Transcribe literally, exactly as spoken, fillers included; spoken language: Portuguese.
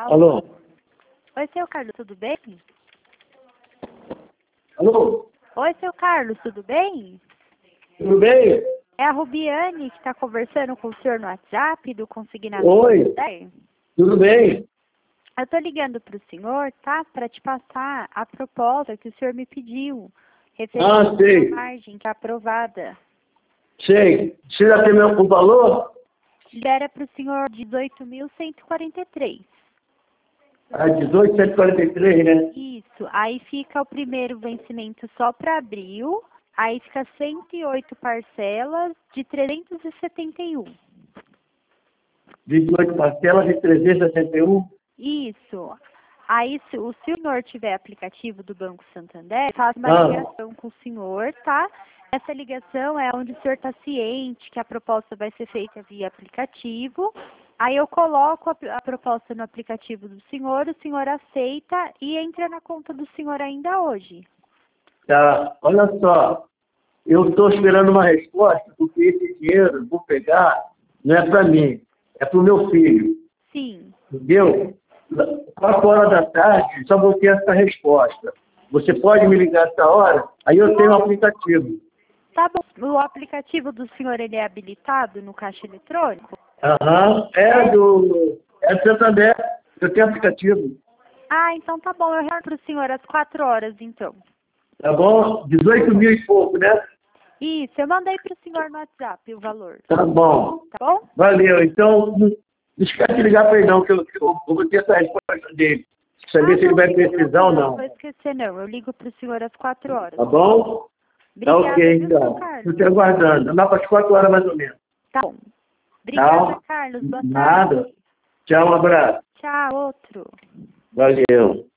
Alô? Oi, seu Carlos, tudo bem? Alô? Oi, seu Carlos, tudo bem? Tudo bem? É a Rubiane que está conversando com o senhor no WhatsApp do Consignado. Oi. Tudo bem? Eu estou ligando para o senhor, tá? Para te passar a proposta que o senhor me pediu, referente Ah, sei. à margem que é aprovada. Sei. Você já tem meu o valor? Libera para o senhor dezoito mil cento e quarenta e três. Ah, dezoito, cento e quarenta e três, né? Isso. Aí fica o primeiro vencimento só para abril. Aí fica cento e oito parcelas de trezentos e setenta e um. dezoito parcelas de trezentos e setenta e um. Isso. Aí, se o senhor tiver aplicativo do Banco Santander, faz uma Ah. ligação com o senhor, tá? Essa ligação é onde o senhor está ciente que a proposta vai ser feita via aplicativo. Aí eu coloco a, a proposta no aplicativo do senhor, o senhor aceita e entra na conta do senhor ainda hoje. Tá. Olha só. Eu estou esperando uma resposta, porque esse dinheiro eu vou pegar, não é para mim, é para o meu filho. Sim. Entendeu? Quatro horas da tarde, só vou ter essa resposta. Você pode me ligar essa hora? Aí eu tenho o aplicativo. Tá bom. O aplicativo do senhor, ele é habilitado no caixa eletrônico? Aham. É do... É do Santander. Eu tenho aplicativo. Ah, então tá bom. Eu retorno para o senhor às quatro horas, então. Tá bom? dezoito mil e pouco, né? Isso, eu mandei para o senhor no WhatsApp o valor. Tá bom. Tá bom? Valeu. Então, não esquece de ligar para ele não, que eu, eu, eu vou ter essa resposta dele. Saber Ah, se ele não, vai não, precisar ou não não. vou esquecer, não. Eu ligo para o senhor às quatro horas. Tá bom? Tá Obrigada, ok, viu, seu então. Carlos? Estou te aguardando. Lá para as quatro horas mais ou menos. Tá bom. Obrigada, Tchau. Carlos. Boa Nada. tarde. Tchau, um abraço. Tchau, outro. Valeu.